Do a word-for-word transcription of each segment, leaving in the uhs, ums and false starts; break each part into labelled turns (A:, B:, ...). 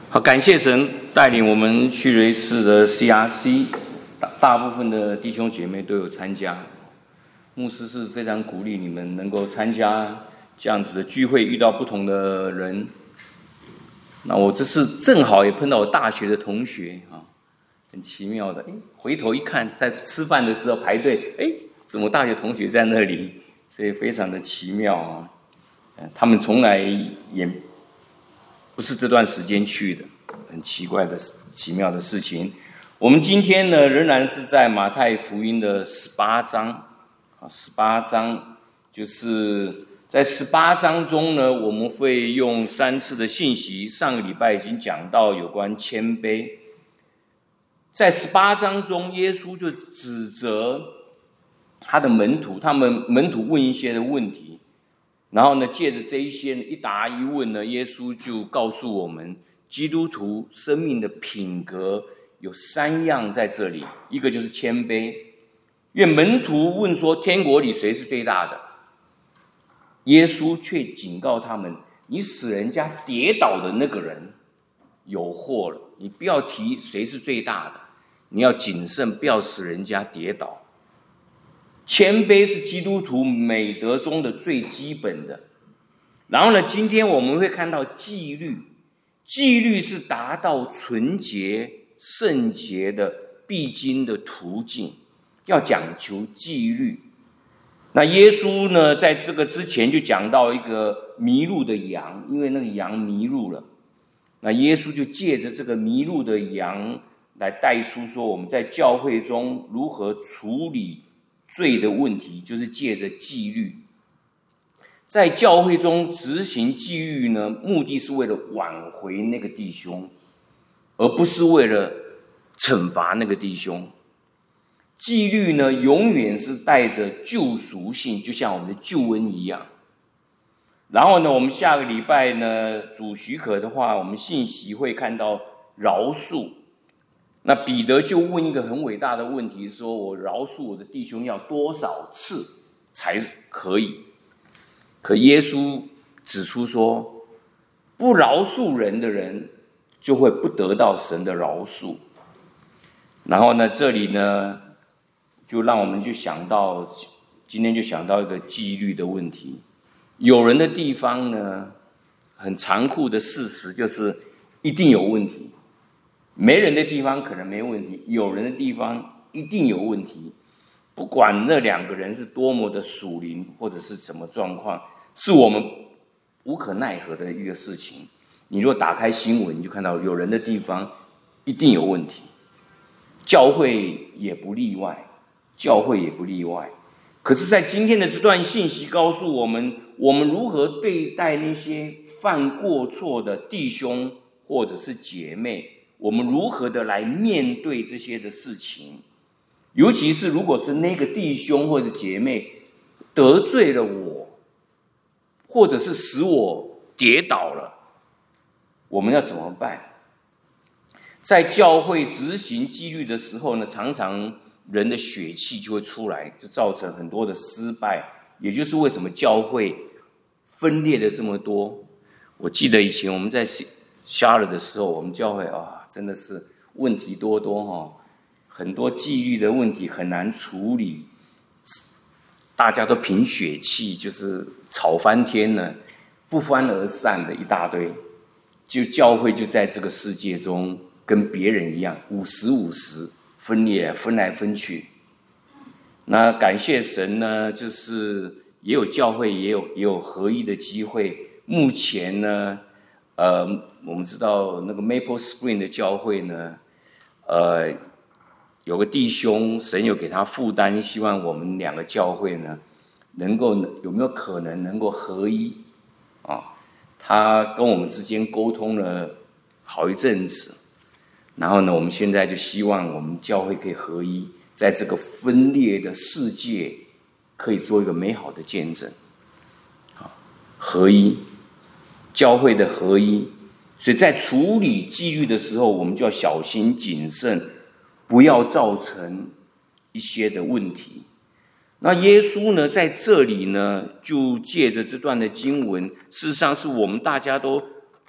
A: 好，感谢神带领我们去了一次的 C R C， 大, 大部分的弟兄姐妹都有参加。牧师是非常鼓励你们能够参加这样子的聚会，遇到不同的人。那我这次正好也碰到我大学的同学啊，很奇妙的，哎，回头一看，在吃饭的时候排队，哎，怎么大学同学在那里？所以非常的奇妙啊。他们从来也不是这段时间去的，很奇怪的奇妙的事情。我们今天呢，仍然是在马太福音的十八章啊，十八章就是在十八章中呢，我们会用三次的信息。上个礼拜已经讲到有关谦卑，在十八章中，耶稣就指责他的门徒，他们门徒问一些的问题。然后呢，借着这一些一答一问呢，耶稣就告诉我们，基督徒生命的品格有三样在这里，一个就是谦卑。因为门徒问说，天国里谁是最大的？耶稣却警告他们，你使人家跌倒的那个人有祸了，你不要提谁是最大的，你要谨慎，不要使人家跌倒。谦卑是基督徒美德中的最基本的。然后呢，今天我们会看到纪律，纪律是达到纯洁圣洁的必经的途径，要讲求纪律。那耶稣呢，在这个之前就讲到一个迷路的羊，因为那个羊迷路了，那耶稣就借着这个迷路的羊来带出说，我们在教会中如何处理罪的问题，就是借着纪律。在教会中执行纪律呢，目的是为了挽回那个弟兄，而不是为了惩罚那个弟兄。纪律呢，永远是带着救赎性，就像我们的救恩一样。然后呢，我们下个礼拜呢，主许可的话，我们信息会看到饶恕。那彼得就问一个很伟大的问题，说我饶恕我的弟兄要多少次才可以？可耶稣指出说，不饶恕人的人就会不得到神的饶恕。然后呢，这里呢，就让我们就想到，今天就想到一个纪律的问题。有人的地方呢，很残酷的事实就是一定有问题。没人的地方可能没问题，有人的地方一定有问题。不管那两个人是多么的属灵，或者是什么状况，是我们无可奈何的一个事情。你若打开新闻，你就看到有人的地方一定有问题，教会也不例外，教会也不例外。可是在今天的这段信息告诉我们，我们如何对待那些犯过错的弟兄或者是姐妹，我们如何的来面对这些的事情。尤其是如果是那个弟兄或者姐妹得罪了我，或者是使我跌倒了，我们要怎么办？在教会执行纪律的时候呢，常常人的血气就会出来，就造成很多的失败。也就是为什么教会分裂的这么多。我记得以前我们在瞎了的时候，我们教会啊，真的是问题多多哈，很多纪律的问题很难处理，大家都凭血气，就是吵翻天了，不欢而散的一大堆。就教会就在这个世界中跟别人一样，五十五十分裂，分来分去。那感谢神呢，就是也有教会也有也有合一的机会。目前呢，呃，我们知道那个 Maple Spring 的教会呢，呃，有个弟兄，神有给他负担，希望我们两个教会呢，能够有没有可能能够合一啊？他跟我们之间沟通了好一阵子，然后呢，我们现在就希望我们教会可以合一，在这个分裂的世界，可以做一个美好的见证。合一，教会的合一。所以在处理纪律的时候，我们就要小心谨慎，不要造成一些的问题。那耶稣呢，在这里呢，就借着这段的经文，事实上是我们大家都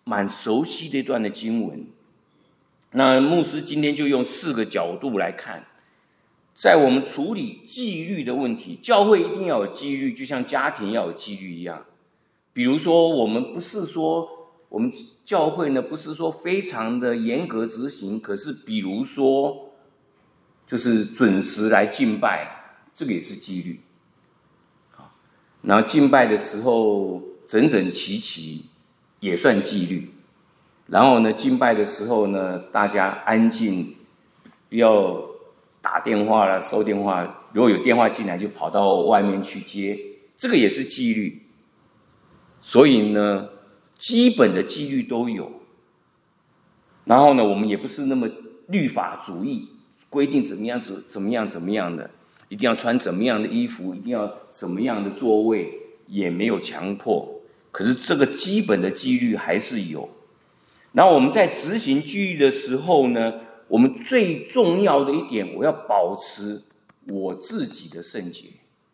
A: 蛮熟悉的一段的经文。那牧师今天就用四个角度来看，在我们处理纪律的问题，教会一定要有纪律，就像家庭要有纪律一样。比如说，我们不是说我们教会呢，不是说非常的严格执行，可是比如说，就是准时来敬拜，这个也是纪律。然后敬拜的时候整整齐齐，也算纪律。然后呢，敬拜的时候呢，大家安静，不要打电话啦、收电话。如果有电话进来，就跑到外面去接，这个也是纪律。所以呢，基本的纪律都有。然后呢，我们也不是那么律法主义，规定怎么样怎怎么样怎么样的，一定要穿怎么样的衣服，一定要怎么样的座位，也没有强迫。可是这个基本的纪律还是有。然后我们在执行纪律的时候呢，我们最重要的一点，我要保持我自己的圣洁，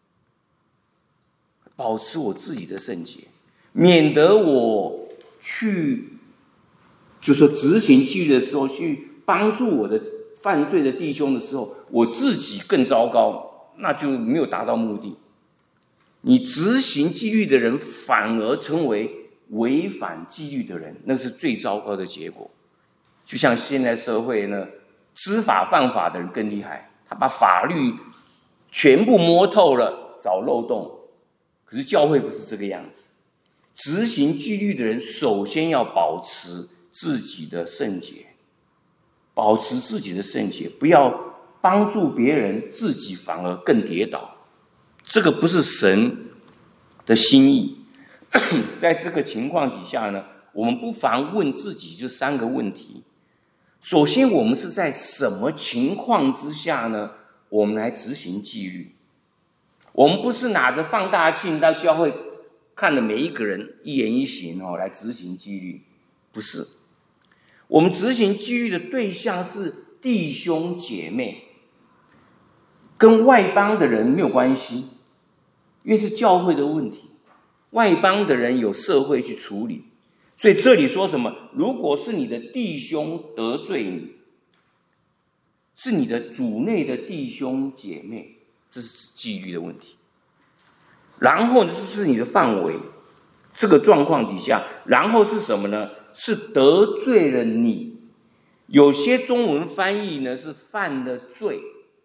A: 保持我自己的圣洁，免得我去，就是说执行纪律的时候，去帮助我的犯罪的弟兄的时候，我自己更糟糕，那就没有达到目的。你执行纪律的人，反而成为违反纪律的人，那是最糟糕的结果。就像现在社会呢，知法犯法的人更厉害，他把法律全部摸透了，找漏洞。可是教会不是这个样子，执行纪律的人首先要保持自己的圣洁，保持自己的圣洁，不要帮助别人，自己反而更跌倒。这个不是神的心意。在这个情况底下呢，我们不妨问自己就三个问题。首先，我们是在什么情况之下呢，我们来执行纪律？我们不是拿着放大镜到教会看了每一个人一言一行哦来执行纪律，不是。我们执行纪律的对象是弟兄姐妹，跟外邦的人没有关系，因为是教会的问题。外邦的人有社会去处理，所以这里说什么？如果是你的弟兄得罪你，是你的主内的弟兄姐妹，这是纪律的问题。然后这是你的范围，这个状况底下，然后是什么呢？是得罪了你。有些中文翻译呢是犯了罪，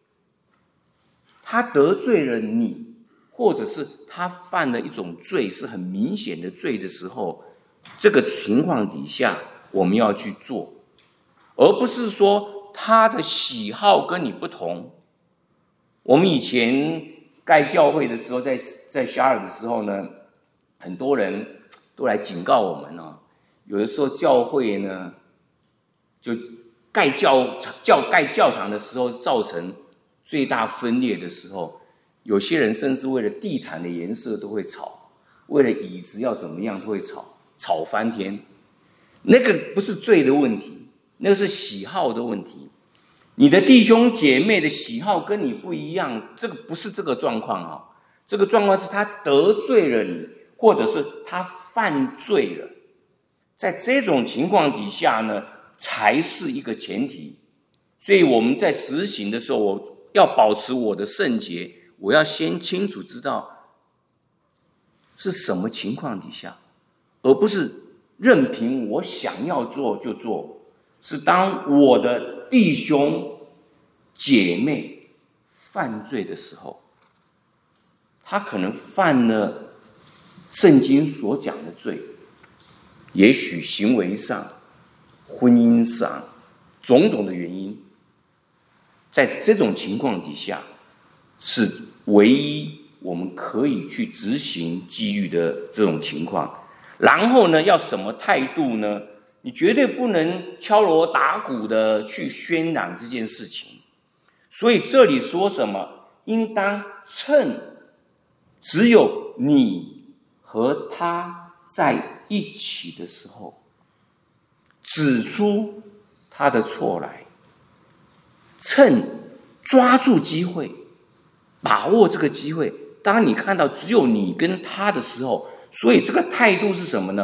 A: 他得罪了你。或者是他犯了一种罪，是很明显的罪的时候，这个情况底下我们要去做，而不是说他的喜好跟你不同。我们以前盖教会的时候，在在夏尔的时候呢，很多人都来警告我们哦，有的时候教会呢，就盖教教盖教堂的时候，造成最大分裂的时候。有些人甚至为了地毯的颜色都会吵，为了椅子要怎么样都会吵，吵翻天。那个不是罪的问题，那个是喜好的问题。你的弟兄姐妹的喜好跟你不一样，这个不是这个状况啊。这个状况是他得罪了你，或者是他犯罪了。在这种情况底下呢，才是一个前提。所以我们在执行的时候，我要保持我的圣洁。我要先清楚知道是什么情况底下，而不是任凭我想要做就做。是当我的弟兄姐妹犯罪的时候，他可能犯了圣经所讲的罪，也许行为上、婚姻上种种的原因，在这种情况底下，是唯一我们可以去执行纪律的这种情况。然后呢，要什么态度呢？你绝对不能敲锣打鼓的去宣扬这件事情。所以这里说什么？应当趁只有你和他在一起的时候，指出他的错来，趁抓住机会，把握这个机会。当你看到只有你跟他的时候，所以这个态度是什么呢？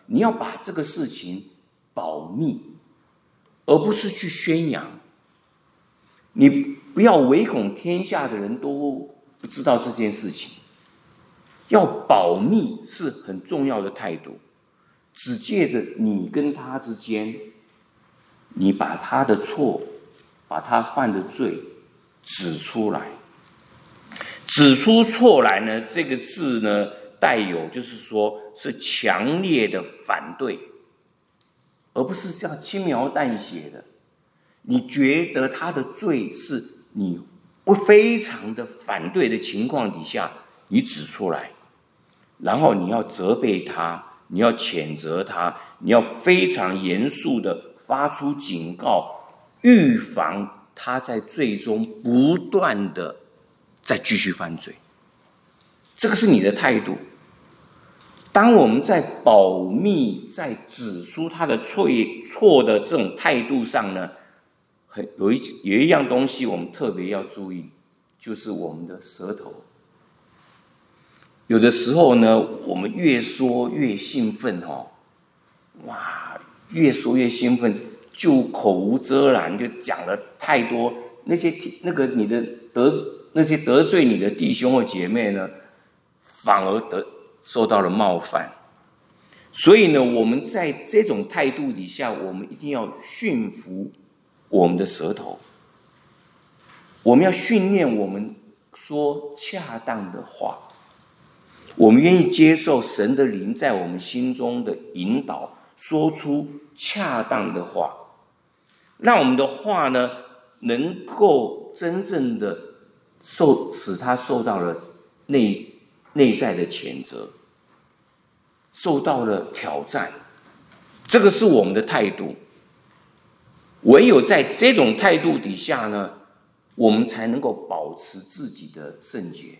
A: 你要把这个事情保密，而不是去宣扬。你不要唯恐天下的人都不知道这件事情，要保密是很重要的态度。只借着你跟他之间，你把他的错，把他犯的罪指出来。指出错来呢，这个字呢，带有就是说是强烈的反对，而不是这样轻描淡写的。你觉得他的罪是你非常的反对的情况底下，你指出来，然后你要责备他，你要谴责他，你要非常严肃的发出警告，预防他在罪中不断的再继续犯罪。这个是你的态度。当我们在保密，在指出他的错错的这种态度上呢，很有一有一样东西我们特别要注意，就是我们的舌头。有的时候呢，我们越说越兴奋哦，哇，越说越兴奋，就口无遮拦，就讲了太多那些那个你的得那些得罪你的弟兄或姐妹呢，反而得受到了冒犯。所以呢，我们在这种态度底下，我们一定要驯服我们的舌头，我们要训练我们说恰当的话，我们愿意接受神的灵在我们心中的引导，说出恰当的话，让我们的话呢，能够真正的受使他受到了内内在的谴责，受到了挑战。这个是我们的态度。唯有在这种态度底下呢，我们才能够保持自己的圣洁。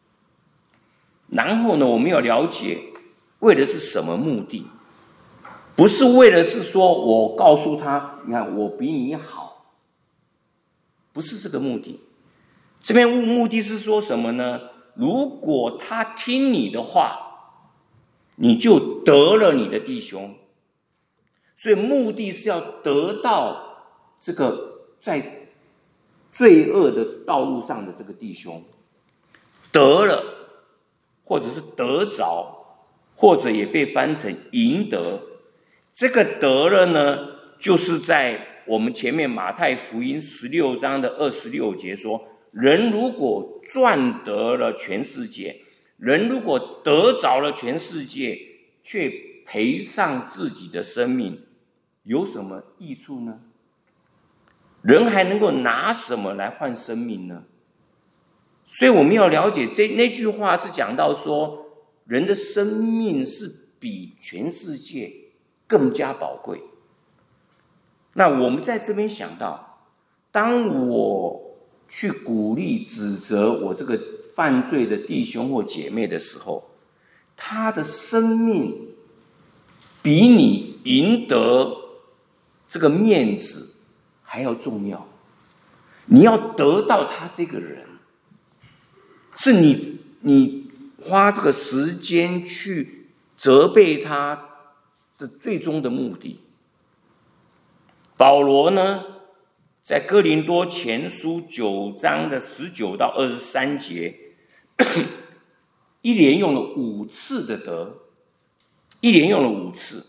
A: 然后呢，我们要了解为的是什么目的，不是为了是说我告诉他，你看我比你好，不是这个目的。这边目的是说什么呢？如果他听你的话，你就得了你的弟兄。所以目的是要得到这个在罪恶的道路上的这个弟兄，得了，或者是得着，或者也被翻成赢得。这个得了呢，就是在我们前面马太福音十六章的二十六节说，人如果赚得了全世界，人如果得着了全世界，却赔上自己的生命，有什么益处呢？人还能够拿什么来换生命呢？所以我们要了解，这那句话是讲到说，人的生命是比全世界更加宝贵。那我们在这边想到，当我去鼓励指责我这个犯罪的弟兄或姐妹的时候，他的生命比你赢得这个面子还要重要。你要得到他这个人，是你你花这个时间去责备他的最终的目的。保罗呢，在哥林多前书九章的十九到二十三节，一连用了五次的得，一连用了五次，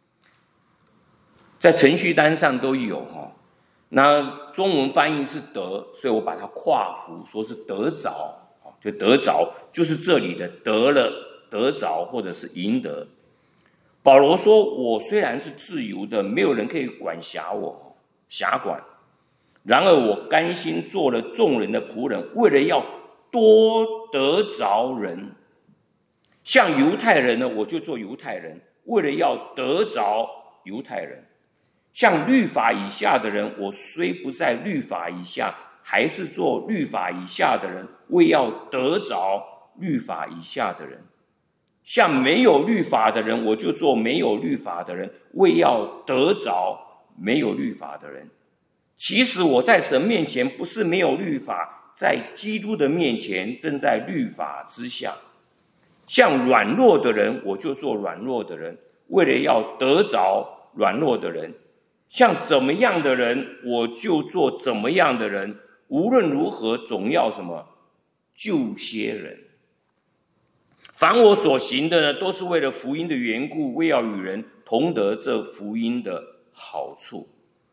A: 在程序单上都有哈。那中文翻译是得，所以我把它跨符，说是得着，就得着，就是这里的得了、得着，或者是赢得。保罗说：“我虽然是自由的，没有人可以管辖我，辖管。然而我甘心做了众人的仆人，为了要多得着人。像犹太人呢，我就做犹太人，为了要得着犹太人。像律法以下的人，我虽不在律法以下，还是做律法以下的人，为要得着律法以下的人。像没有律法的人，我就做没有律法的人，为要得着没有律法的人。其实我在神面前不是没有律法，在基督的面前正在律法之下。像软弱的人，我就做软弱的人， 为了要得着软弱的人，像怎么样的人，我就做怎么样的人。无论如何，总要什么救些人。凡我所行的呢，都是为了福音的缘故，为要与人同得这福音的好处。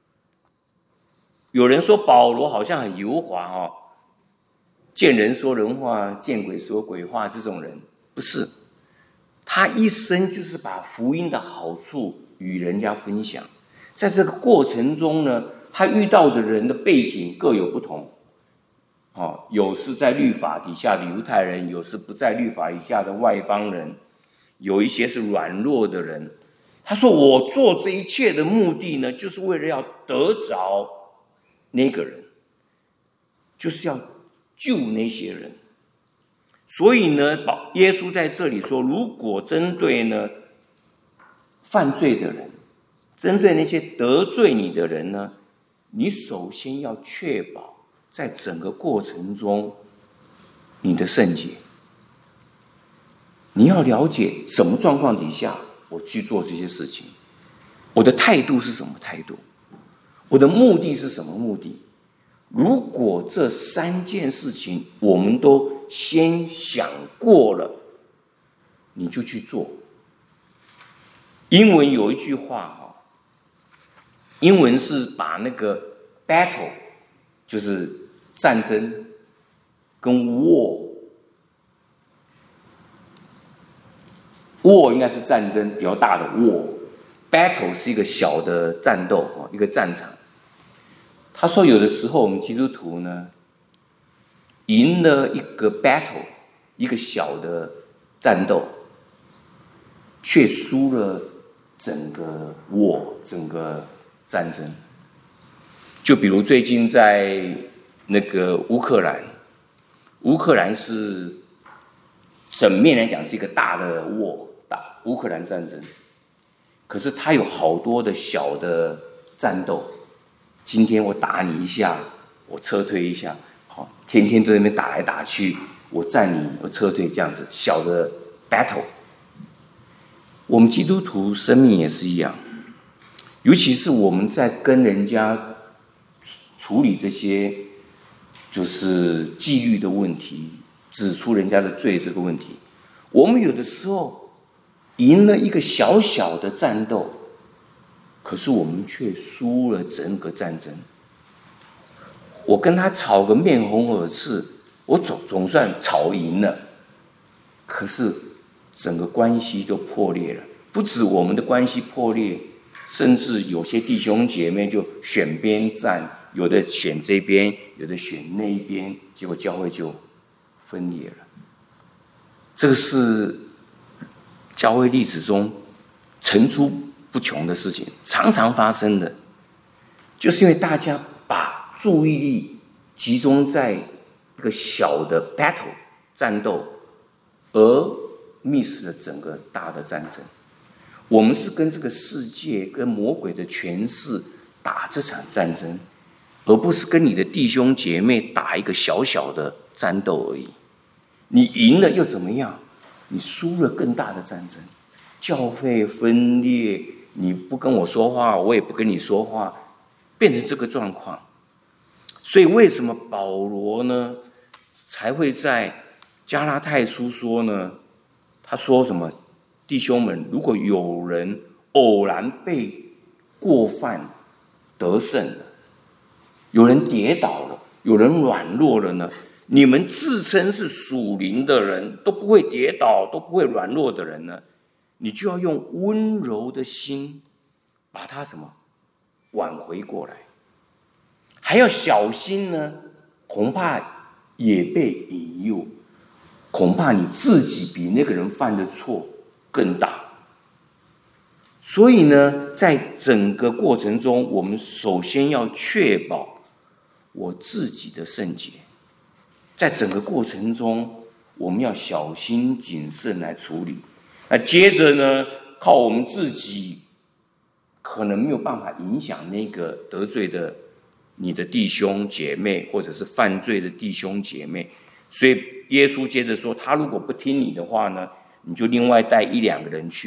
A: 有人说保罗好像很油滑哦，见人说人话，见鬼说鬼话，这种人不是。他一生就是把福音的好处与人家分享。在这个过程中呢，他遇到的人的背景各有不同。哦，有是在律法底下的犹太人，有是不在律法以下的外邦人，有一些是软弱的人。他说我做这一切的目的呢，就是为了要得着那个人，就是要救那些人。所以呢，耶稣在这里说，如果针对呢犯罪的人，针对那些得罪你的人呢，你首先要确保在整个过程中你的圣洁。你要了解什么状况底下我去做这些事情，我的态度是什么态度，我的目的是什么目的。如果这三件事情我们都先想过了，你就去做。英文有一句话，英文是把那个 battle 就是战争跟 war war 应该是战争比较大的 war， battle 是一个小的战斗，一个战场。他说有的时候我们基督徒呢赢了一个 battle， 一个小的战斗，却输了整个 war， 整个战争。就比如最近在那个乌克兰，乌克兰是整面来讲是一个大的 war， 大乌克兰战争，可是它有好多的小的战斗。今天我打你一下，我撤退一下，好，天天都在那边打来打去，我占你，我撤退，这样子小的 battle。我们基督徒生命也是一样，尤其是我们在跟人家处理这些就是纪律的问题，指出人家的罪这个问题，我们有的时候赢了一个小小的战斗，可是我们却输了整个战争。我跟他吵个面红耳赤，我总总算吵赢了，可是整个关系都破裂了。不止我们的关系破裂，甚至有些弟兄姐妹就选边站，有的选这边，有的选那一边，结果教会就分裂了。这个是教会历史中层出不穷的事情，常常发生的，就是因为大家把注意力集中在一个小的 battle 战斗，而 miss 了整个大的战争。我们是跟这个世界、跟魔鬼的权势打这场战争，而不是跟你的弟兄姐妹打一个小小的战斗而已。你赢了又怎么样？你输了更大的战争，教会分裂，你不跟我说话，我也不跟你说话，变成这个状况。所以为什么保罗呢才会在加拉太书说呢？他说什么？弟兄们，如果有人偶然被过犯得胜了，有人跌倒了，有人软弱了呢，你们自称是属灵的人，都不会跌倒，都不会软弱的人呢，你就要用温柔的心把他什么挽回过来，还要小心呢，恐怕也被引诱，恐怕你自己比那个人犯的错更大。所以呢，在整个过程中，我们首先要确保我自己的圣洁。在整个过程中，我们要小心谨慎来处理。那接着呢，靠我们自己可能没有办法影响那个得罪的你的弟兄姐妹，或者是犯罪的弟兄姐妹。所以耶稣接着说，他如果不听你的话呢，你就另外带一两个人去，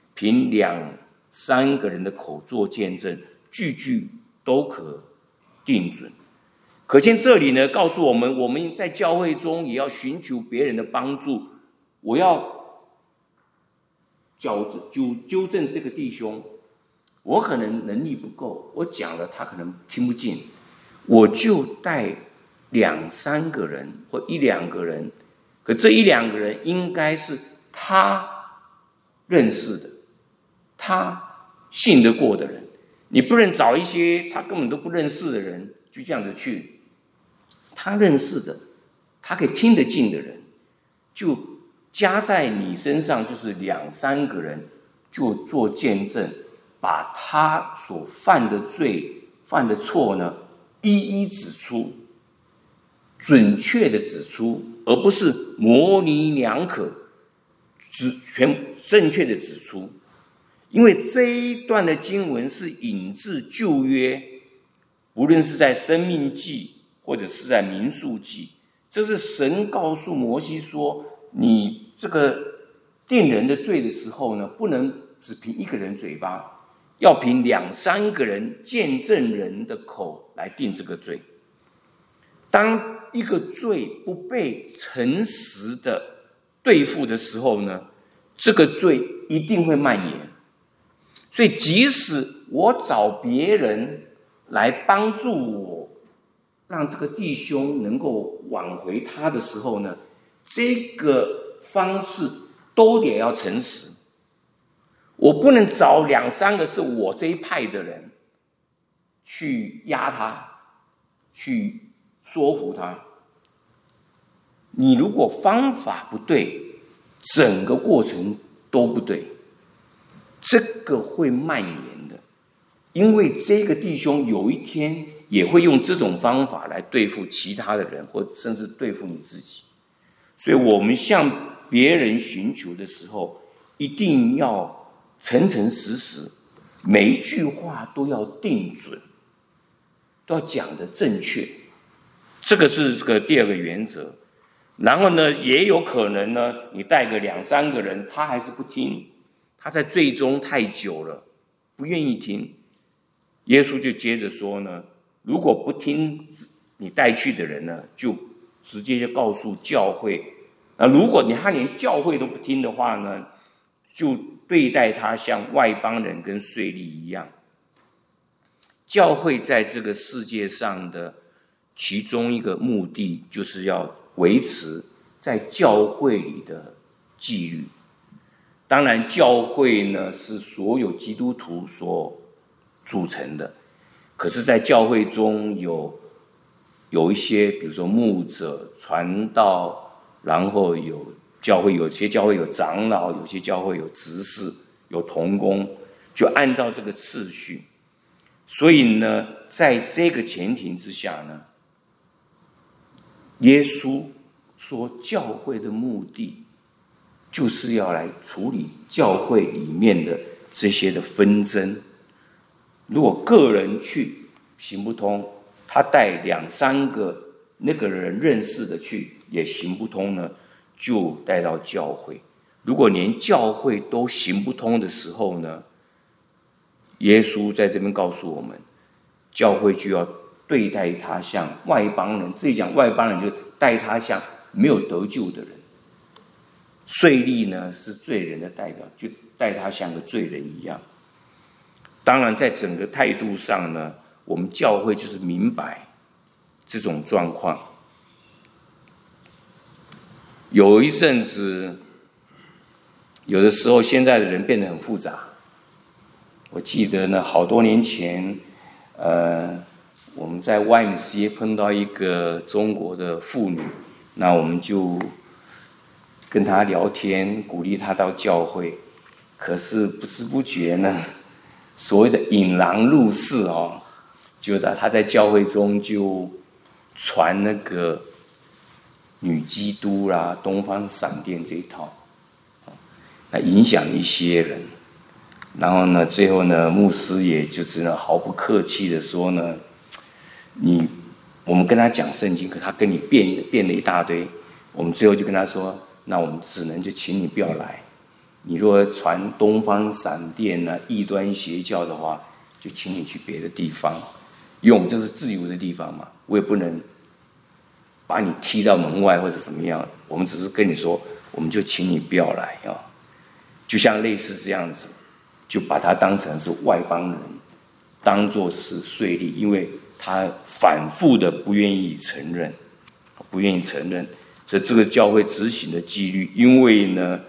A: 凭两三个人的口做见证，句句都可定准。可见这里呢，告诉我们，我们在教会中也要寻求别人的帮助。我要矫纠纠正这个弟兄，我可能能力不够，我讲了他可能听不进，我就带两三个人或一两个人，可这一两个人应该是他认识的，他信得过的人。你不能找一些他根本都不认识的人就这样子去。他认识的，他可以听得进的人，就加在你身上，就是两三个人，就做见证，把他所犯的罪、犯的错呢，一一指出，准确的指出，而不是模棱两可，指全正确的指出。因为这一段的经文是引自旧约，无论是在申命记或者是在民数记，这是神告诉摩西说，你这个定人的罪的时候呢，不能只凭一个人嘴巴，要凭两三个人见证人的口来定这个罪。当一个罪不被诚实的对付的时候呢，这个罪一定会蔓延。所以即使我找别人来帮助我，让这个弟兄能够挽回他的时候呢，这个方式都得要诚实。我不能找两三个是我这一派的人去压他，去说服他。你如果方法不对，整个过程都不对，这个会蔓延的。因为这个弟兄有一天也会用这种方法来对付其他的人，或甚至对付你自己。所以我们向别人寻求的时候，一定要诚诚实实，每一句话都要定准，都要讲得正确。这个是这个第二个原则。然后呢，也有可能呢，你带个两三个人，他还是不听，他在罪中太久了，不愿意听。耶稣就接着说呢，如果不听你带去的人呢，就直接就告诉教会。那如果你他连教会都不听的话呢，就对待他像外邦人跟税吏一样。教会在这个世界上的其中一个目的，就是要维持在教会里的纪律。当然，教会呢是所有基督徒所组成的，可是在教会中有有一些，比如说牧者、传道，然后有教会，有些教会有长老，有些教会有执事，有同工，就按照这个次序。所以呢，在这个前提之下呢，耶稣说教会的目的就是要来处理教会里面的这些的纷争。如果个人去行不通，他带两三个那个人认识的去也行不通呢，就带到教会。如果连教会都行不通的时候呢，耶稣在这边告诉我们，教会就要对待他像外邦人。这里讲外邦人，就待他像没有得救的人。税吏呢是罪人的代表，就待他像个罪人一样。当然，在整个态度上呢，我们教会就是明白这种状况。有一阵子，有的时候现在的人变得很复杂。我记得呢，好多年前，呃，我们在 Y M C A 碰到一个中国的妇女，那我们就跟她聊天，鼓励她到教会。可是不知不觉呢，所谓的引狼入室哦，就在她在教会中就传那个女基督啦、东方闪电这一套，那影响一些人。然后呢，最后呢，牧师也就只能毫不客气的说呢，你我们跟他讲圣经，可他跟你辩辩了一大堆，我们最后就跟他说，那我们只能就请你不要来， 你若传东方闪电啊、异端邪教的话，就请你去别的地方，因为我们这是自由的地方嘛，我也不能把你踢到门外或者怎么样，我们只是跟你说，我们就请你不要来啊，就像类似这样子，就把它当成是外邦人，当作是税吏，因为他反复的不愿意承认，不愿意承认，所以这个教会执行的纪律，因为呢，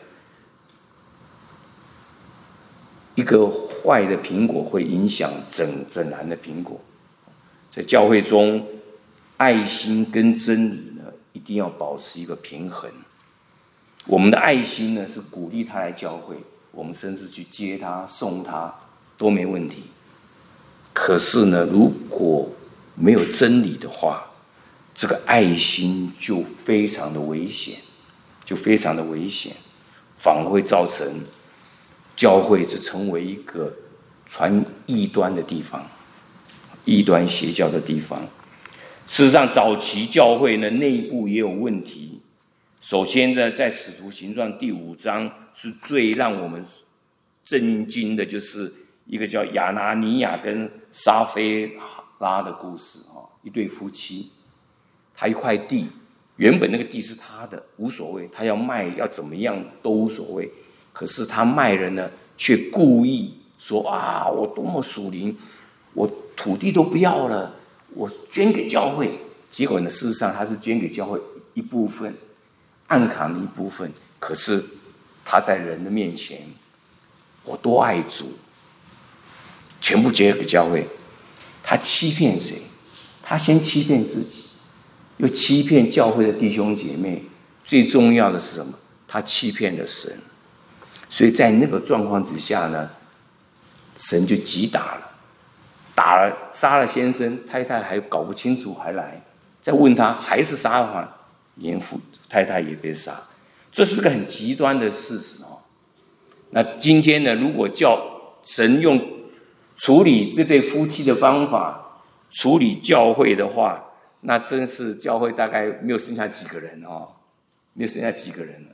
A: 一个坏的苹果会影响整整篮的苹果，在教会中，爱心跟真理呢，一定要保持一个平衡。我们的爱心呢，是鼓励他来教会，我们甚至去接他、送他都没问题。可是呢，如果没有真理的话，这个爱心就非常的危险，就非常的危险，反而会造成教会只成为一个传异端的地方，异端邪教的地方。事实上，早期教会呢内部也有问题。首先呢，在使徒行传第五章是最让我们震惊的，就是一个叫亚拿尼亚跟撒非拉的故事啊，一对夫妻，他一块地，原本那个地是他的，无所谓，他要卖要怎么样都无所谓。可是他卖人呢，却故意说啊，我多么属灵，我土地都不要了，我捐给教会。结果呢，事实上他是捐给教会一部分，暗扛的一部分。可是他在人的面前，我多爱主，全部捐给教会。他欺骗谁？他先欺骗自己，又欺骗教会的弟兄姐妹。最重要的是什么？他欺骗了神。所以在那个状况之下呢，神就击打了，打了杀了先生，太太还搞不清楚还来，再问他还是杀的话，连夫太太也被杀，这是个很极端的事实哦。那今天呢，如果叫神用处理这对夫妻的方法处理教会的话，那真是教会大概没有剩下几个人哦，没有剩下几个人了。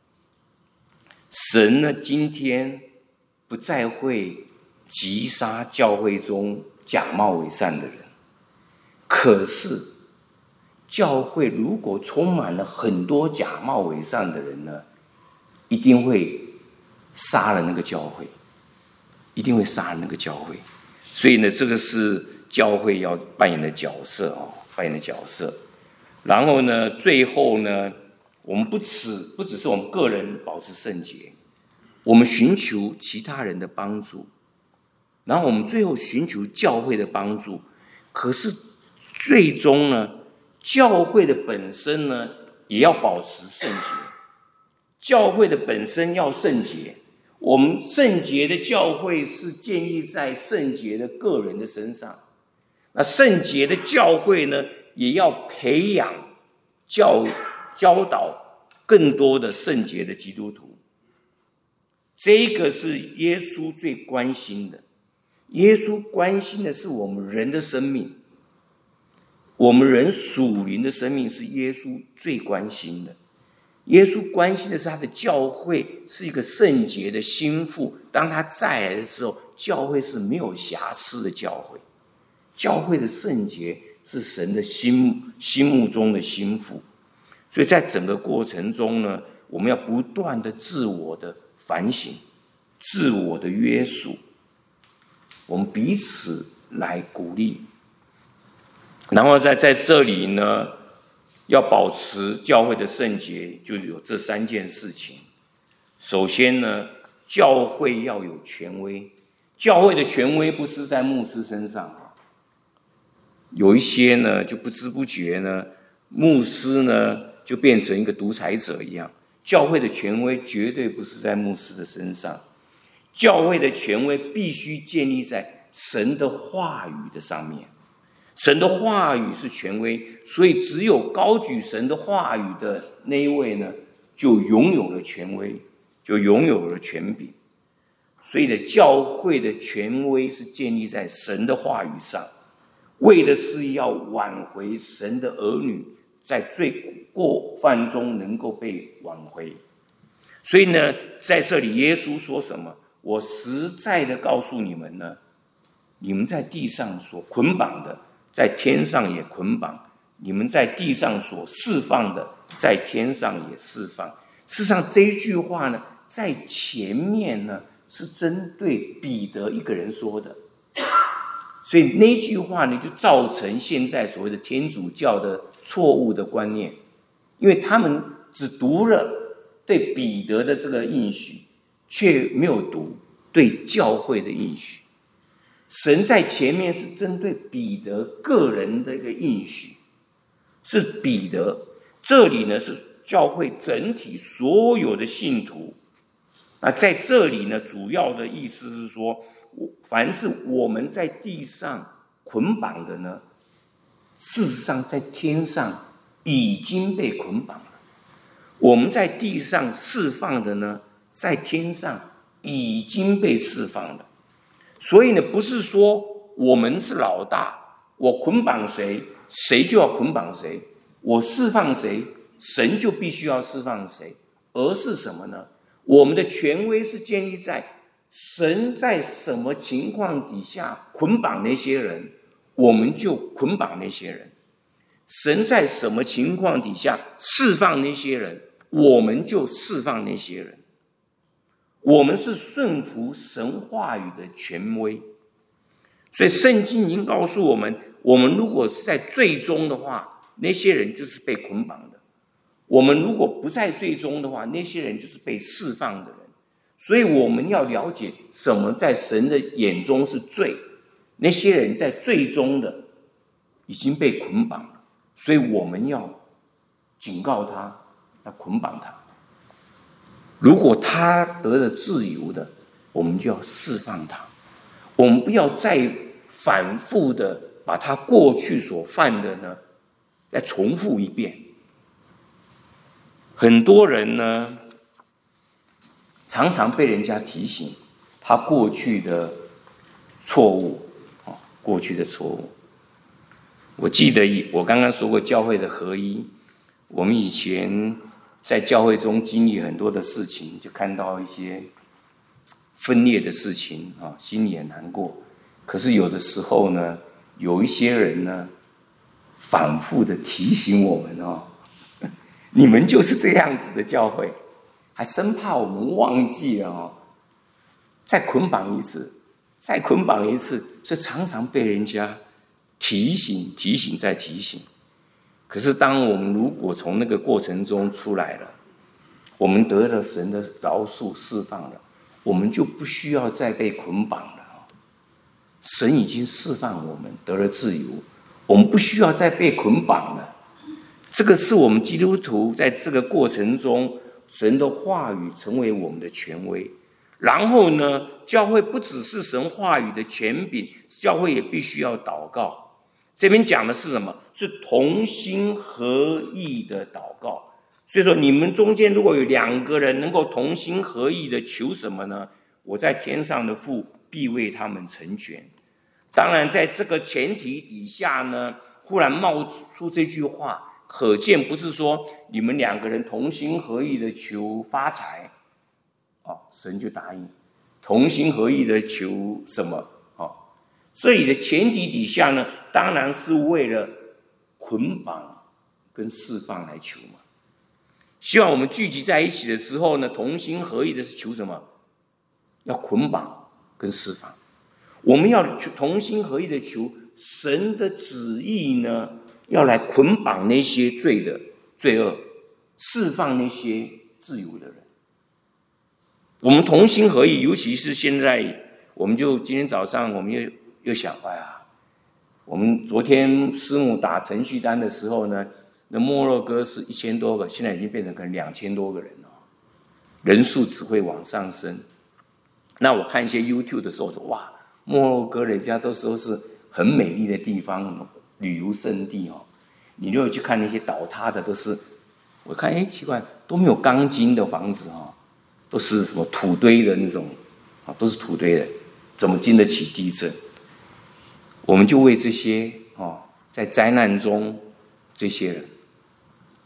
A: 神呢，今天不再会击杀教会中假冒伪善的人，可是教会如果充满了很多假冒伪善的人呢，一定会杀了那个教会，一定会杀了那个教会。所以呢，这个是教会要扮演的角色哦，扮演的角色。然后呢，最后呢，我们不只不只是我们个人保持圣洁，我们寻求其他人的帮助，然后我们最后寻求教会的帮助。可是最终呢，教会的本身呢，也要保持圣洁。教会的本身要圣洁，我们圣洁的教会是建立在圣洁的个人的身上。那圣洁的教会呢，也要培养教教导更多的圣洁的基督徒。这个是耶稣最关心的，耶稣关心的是我们人的生命，我们人属灵的生命是耶稣最关心的。耶稣关心的是他的教会是一个圣洁的心腹，当他再来的时候，教会是没有瑕疵的教会。教会的圣洁是神的心心目中的心腹。所以在整个过程中呢，我们要不断的自我的反省，自我的约束，我们彼此来鼓励。然后在在这里呢，要保持教会的圣洁，就有这三件事情。首先呢，教会要有权威，教会的权威不是在牧师身上。有一些呢，就不知不觉呢，牧师呢就变成一个独裁者一样。教会的权威绝对不是在牧师的身上，教会的权威必须建立在神的话语的上面。神的话语是权威，所以只有高举神的话语的那一位呢，就拥有了权威，就拥有了权柄。所以的教会的权威是建立在神的话语上，为的是要挽回神的儿女在罪过犯中能够被挽回。 所以呢，在这里耶稣说什么？我实在的告诉你们呢，你们在地上所捆绑的，在天上也捆绑；你们在地上所释放的，在天上也释放。事实上，这一句话呢，在前面呢是针对彼得一个人说的，所以那句话呢，就造成现在所谓的天主教的错误的观念，因为他们只读了对彼得的这个应许，却没有读对教会的应许。神在前面是针对彼得个人的一个应许，是彼得，这里呢是教会整体所有的信徒。那在这里呢，主要的意思是说，凡是我们在地上捆绑的呢，事实上在天上已经被捆绑了；我们在地上释放的呢，在天上已经被释放了。所以呢，不是说我们是老大，我捆绑谁，谁就要捆绑谁；我释放谁，神就必须要释放谁，而是什么呢？我们的权威是建立在神在什么情况底下捆绑那些人，我们就捆绑那些人；神在什么情况底下释放那些人，我们就释放那些人。我们是顺服神话语的权威，所以圣经已经告诉我们，我们如果是在最终的话，那些人就是被捆绑的；我们如果不在最终的话，那些人就是被释放的人。所以我们要了解什么在神的眼中是罪，那些人在最终的已经被捆绑了，所以我们要警告他，要捆绑他。如果他得了自由的，我们就要释放他，我们不要再反复的把他过去所犯的呢再重复一遍。很多人呢常常被人家提醒他过去的错误，过去的错误。我记得我刚刚说过教会的合一，我们以前在教会中经历很多的事情，就看到一些分裂的事情啊，心里很难过。可是有的时候呢，有一些人呢，反复的提醒我们哦，你们就是这样子的教会，还生怕我们忘记了哦，再捆绑一次，再捆绑一次，所以常常被人家提醒、提醒再提醒。可是当我们如果从那个过程中出来了，我们得了神的饶恕释放了，我们就不需要再被捆绑了。神已经释放我们得了自由，我们不需要再被捆绑了。这个是我们基督徒在这个过程中，神的话语成为我们的权威。然后呢，教会不只是神话语的权柄，教会也必须要祷告。这边讲的是什么？是同心合意的祷告。所以说，你们中间如果有两个人能够同心合意的求什么呢？我在天上的父必为他们成全。当然，在这个前提底下呢，忽然冒出这句话，可见不是说你们两个人同心合意的求发财，哦，神就答应；同心合意的求什么？哦，这里的前提底下呢，当然是为了捆绑跟释放来求嘛。希望我们聚集在一起的时候呢，同心合意的是求什么？要捆绑跟释放。我们要同心合意的求神的旨意呢，要来捆绑那些罪的罪恶，释放那些自由的人。我们同心合意，尤其是现在，我们就今天早上我们又又想，哎呀，我们昨天师母打程序单的时候呢，那摩洛哥是一千多个，现在已经变成可能两千多个人了，人数只会往上升。那我看一些 YouTube 的时候说，哇，摩洛哥人家都说是很美丽的地方，旅游胜地哦。你如果去看那些倒塌的，都是我看哎奇怪，都没有钢筋的房子哦，都是什么土堆的那种啊，都是土堆的，怎么经得起地震？我们就为这些哦，在灾难中这些人，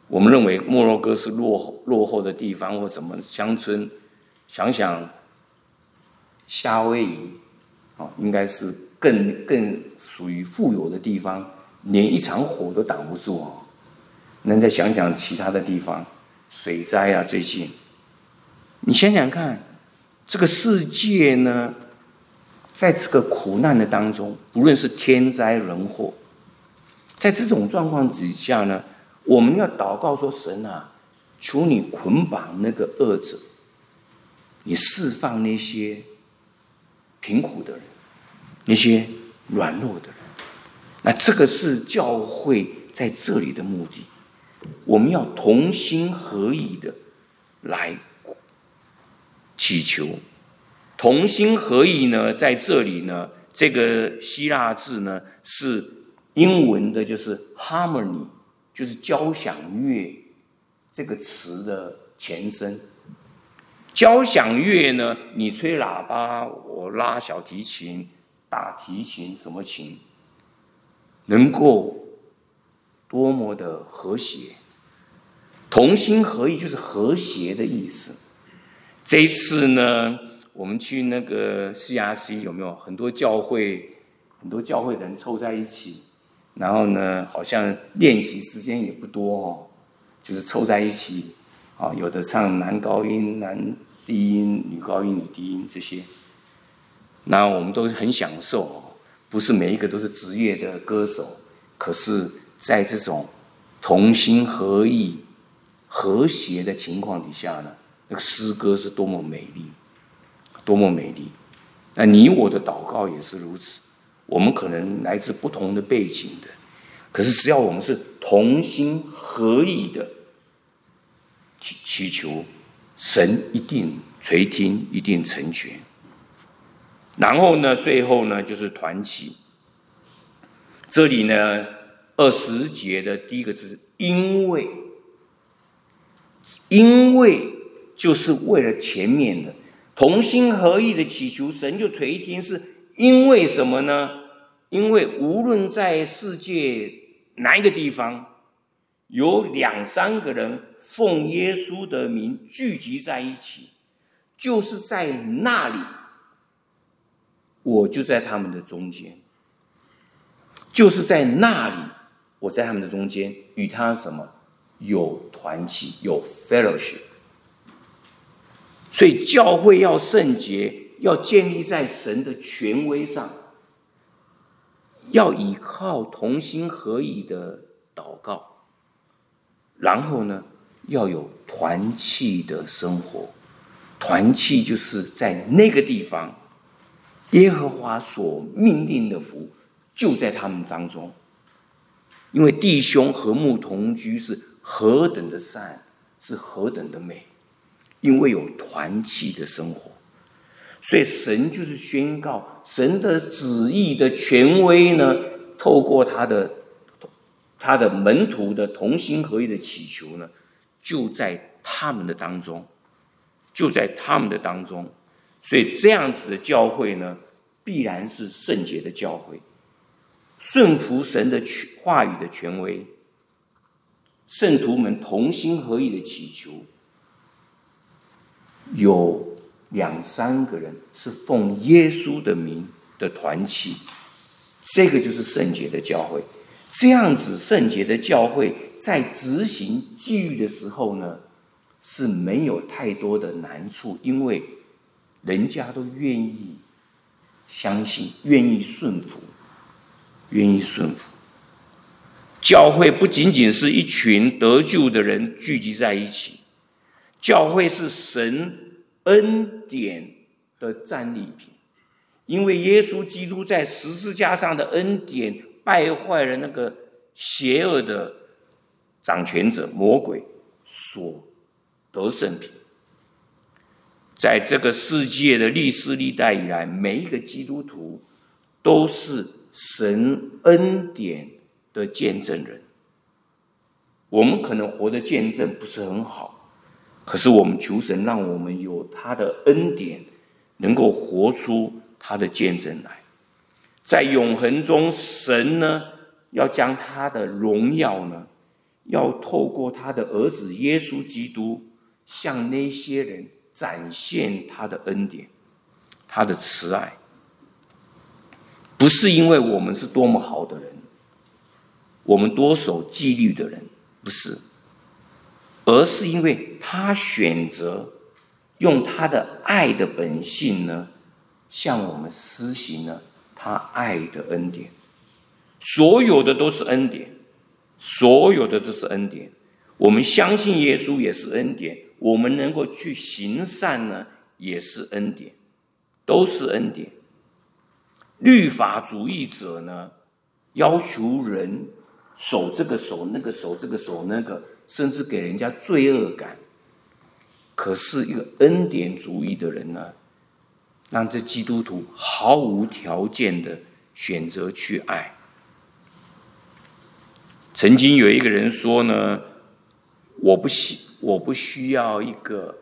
A: 我们认为摩洛哥是落后落后的地方或什么乡村，想想夏威夷，哦，应该是更更属于富有的地方，连一场火都挡不住哦。那再想想其他的地方，水灾啊，最近，你想想看，这个世界呢，在这个苦难的当中，不论是天灾人祸，在这种状况之下呢，我们要祷告说：神啊，求你捆绑那个恶者，你释放那些贫苦的人，那些软弱的人。那这个是教会在这里的目的，我们要同心合意的来祈求。同心合意呢，在这里呢，这个希腊字呢是英文的，就是 harmony， 就是交响乐这个词的前身。交响乐呢，你吹喇叭，我拉小提琴、大提琴，什么琴，能够多么的和谐。同心合意就是和谐的意思。这一次呢，我们去那个 C R C， 有没有很多教会，很多教会的人凑在一起，然后呢，好像练习时间也不多哦，就是凑在一起，啊，有的唱男高音、男低音、女高音、女低音这些，那我们都很享受哦。不是每一个都是职业的歌手，可是在这种同心合意、和谐的情况底下呢，那个诗歌是多么美丽，多么美丽！那你我的祷告也是如此。我们可能来自不同的背景的，可是只要我们是同心合意的祈求，神一定垂听，一定成全。然后呢，最后呢就是团契。这里呢，二十节的第一个字，因为，因为就是为了前面的同心合意的祈求，神就垂听，是因为什么呢？因为无论在世界哪一个地方，有两三个人奉耶稣的名聚集在一起，就是在那里，我就在他们的中间，就是在那里，我在他们的中间，与他什么有团契，有 fellowship。所以教会要圣洁，要建立在神的权威上，要依靠同心合意的祷告，然后呢，要有团契的生活。团契就是在那个地方，耶和华所命令的福就在他们当中。因为弟兄和睦同居是何等的善，是何等的美，因为有团契的生活。所以神就是宣告神的旨意的权威呢，透过他的他的门徒的同心合意的祈求呢，就在他们的当中，就在他们的当中。所以这样子的教会呢，必然是圣洁的教会，顺服神的话语的权威，圣徒们同心合意的祈求，有两三个人是奉耶稣的名的团契，这个就是圣洁的教会。这样子圣洁的教会在执行纪律的时候呢，是没有太多的难处，因为人家都愿意相信，愿意顺服，愿意顺服。教会不仅仅是一群得救的人聚集在一起，教会是神恩典的战利品，因为耶稣基督在十字架上的恩典败坏了那个邪恶的掌权者魔鬼所得胜品。在这个世界的历史历代以来，每一个基督徒都是神恩典的见证人。我们可能活的见证不是很好，可是我们求神让我们有他的恩典，能够活出他的见证来。在永恒中，神呢要将他的荣耀呢， 要透过他的儿子耶稣基督，向那些人展现他的恩典，他的慈爱。不是因为我们是多么好的人，我们多守纪律的人，不是，而是因为他选择用他的爱的本性呢，向我们施行了他爱的恩典。所有的都是恩典，所有的都是恩典。我们相信耶稣也是恩典，我们能够去行善呢，也是恩典，都是恩典。律法主义者呢，要求人守这个守那个守这个守那个，甚至给人家罪恶感。可是一个恩典主义的人呢，让这基督徒毫无条件的选择去爱。曾经有一个人说呢，我不需我不需要一个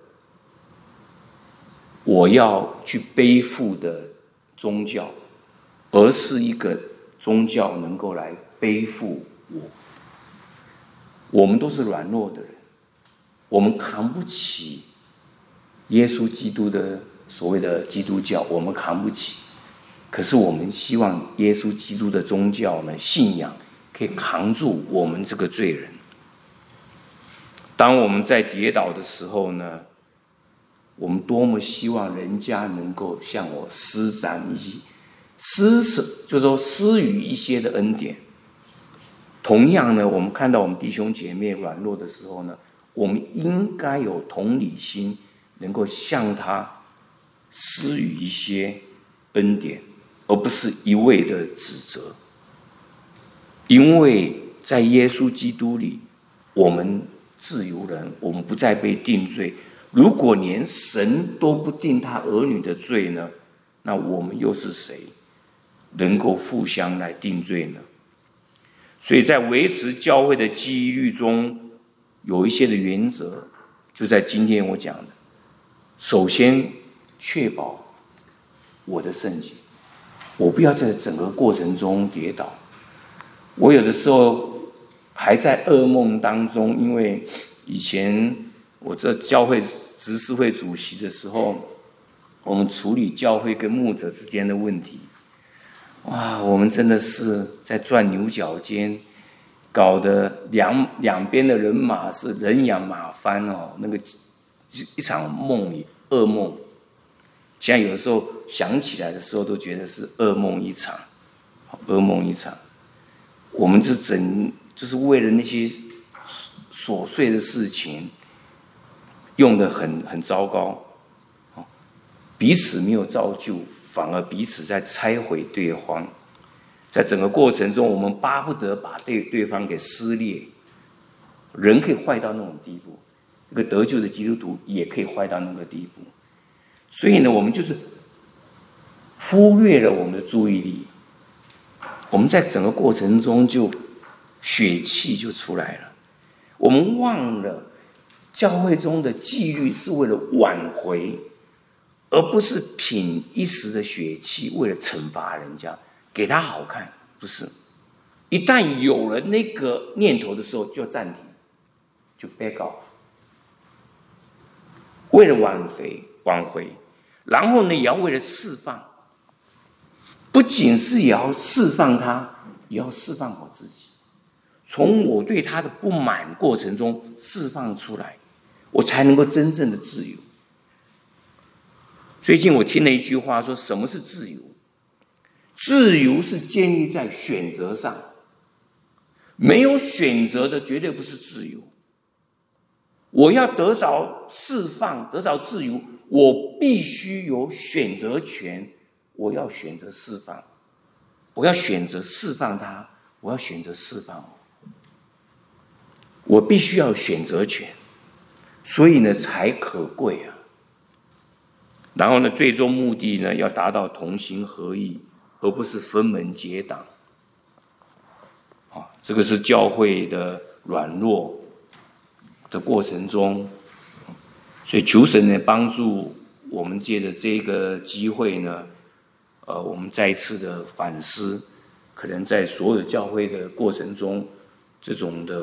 A: 我要去背负的宗教，而是一个宗教能够来背负我。我们都是软弱的人，我们扛不起耶稣基督的所谓的基督教，我们扛不起。可是我们希望耶稣基督的宗教呢，信仰可以扛住我们这个罪人。当我们在跌倒的时候呢，我们多么希望人家能够向我施展一些施就是说施予一些的恩典。同样呢，我们看到我们弟兄姐妹软弱的时候呢，我们应该有同理心，能够向他施予一些恩典，而不是一味的指责。因为在耶稣基督里，我们自由人，我们不再被定罪。如果连神都不定他儿女的罪呢，那我们又是谁能够互相来定罪呢？所以在维持教会的纪律中，有一些的原则，就在今天我讲的。首先，确保我的圣洁，我不要在整个过程中跌倒。我有的时候还在噩梦当中，因为以前我这教会执事会主席的时候，我们处理教会跟牧者之间的问题，哇，我们真的是在转牛角尖，搞得两两边的人马是人仰马翻哦，那个一场梦里噩梦。现在有的时候想起来的时候，都觉得是噩梦一场，噩梦一场。我们就整就是为了那些琐碎的事情，用得很很糟糕，彼此没有造就，反而彼此在拆毁对方。在整个过程中，我们巴不得把对对方给撕裂。人可以坏到那种地步，一个得救的基督徒也可以坏到那个地步。所以呢，我们就是忽略了我们的注意力，我们在整个过程中就血气就出来了。我们忘了教会中的纪律是为了挽回，而不是凭一时的血气，为了惩罚人家，给他好看，不是。一旦有了那个念头的时候，就暂停，就 back off， 为了挽回挽回，然后呢，也要为了释放，不仅是也要释放他，也要释放我自己。从我对他的不满过程中释放出来，我才能够真正的自由。最近我听了一句话，说什么是自由？自由是建立在选择上，没有选择的绝对不是自由。我要得着释放，得着自由，我必须有选择权。我要选择释放，我要选择释放他，我要选择释放我。我必须要有选择权，所以呢才可贵啊。然后呢，最终目的呢，要达到同心合意，而不是分门结党。啊，这个是教会的软弱的过程中，所以求神呢帮助我们借着这个机会呢，呃，我们再一次的反思，可能在所有教会的过程中，这种的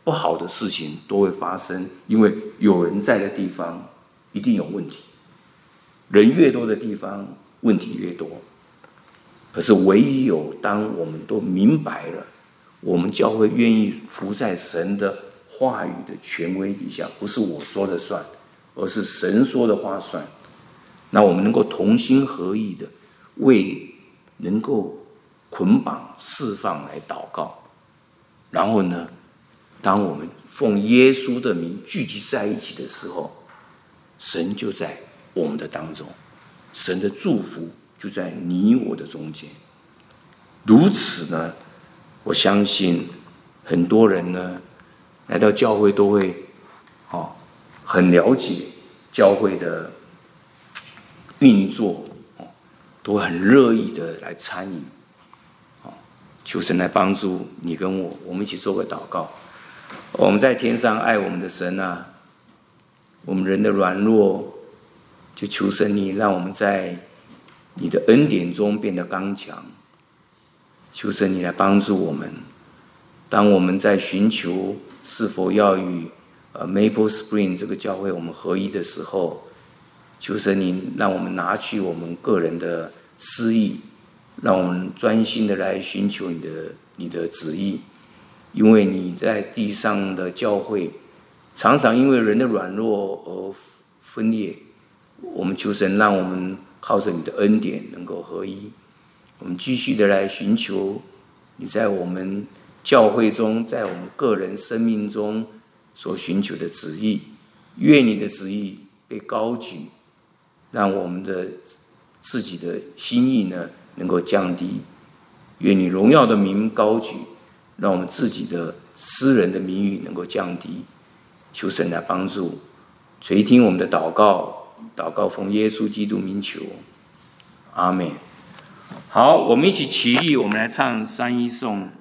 A: 不好的事情都会发生，因为有人在的地方一定有问题，人越多的地方问题越多。可是唯有当我们都明白了，我们教会愿意服在神的话语的权威底下，不是我说了算，而是神说的话算，那我们能够同心合意的为能够捆绑释放来祷告。然后呢，当我们奉耶稣的名聚集在一起的时候，神就在我们的当中，神的祝福就在你我的中间。如此呢，我相信很多人呢来到教会都会、哦、很了解教会的运作、哦、都很乐意的来参与、哦、求神来帮助你跟我，我们一起做个祷告。我们在天上爱我们的神啊，我们人的软弱，就求神你让我们在你的恩典中变得刚强，求神你来帮助我们。当我们在寻求是否要与呃 Maple Spring 这个教会我们合一的时候，求神你让我们拿去我们个人的私意，让我们专心的来寻求你的你的旨意。因为你在地上的教会常常因为人的软弱而分裂，我们求神让我们靠着你的恩典能够合一。我们继续的来寻求你在我们教会中，在我们个人生命中所寻求的旨意，愿你的旨意被高举，让我们的自己的心意呢能够降低，愿你荣耀的名高举，让我们自己的私人的名誉能够降低。求神来帮助，垂听我们的祷告，祷告奉耶稣基督名求，阿们。好，我们一起起立，我们来唱三一颂